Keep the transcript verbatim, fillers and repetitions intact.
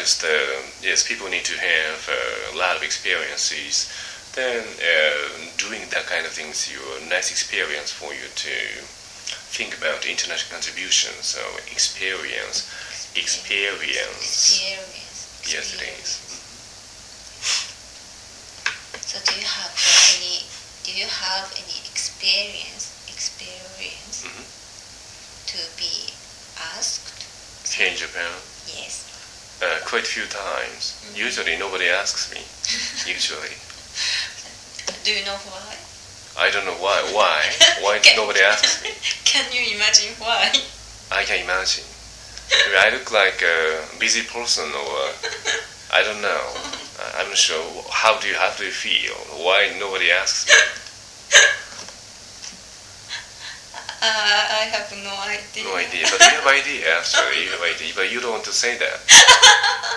just uh, yes, people need to have uh, a lot of experiences. Then uh, doing that kind of things, you a nice experience for you to think about international contribution. So experience, experience. Experience. Yes, it is. So do you have uh, any? Do you have any experience? Experience Mhm. to be asked? Here in Japan, Yes. uh, quite a few times. Usually nobody asks me. Usually, Do you know why? I don't know why. Why? Why Can- nobody asks me? Can you imagine why? I can imagine. Maybe I look like a busy person, or I don't know. I- I'm not sure. How do you how do you feel? Why nobody asks me? Uh, I have no idea. No idea. But you have idea. Actually, you have idea. But you don't want to say that.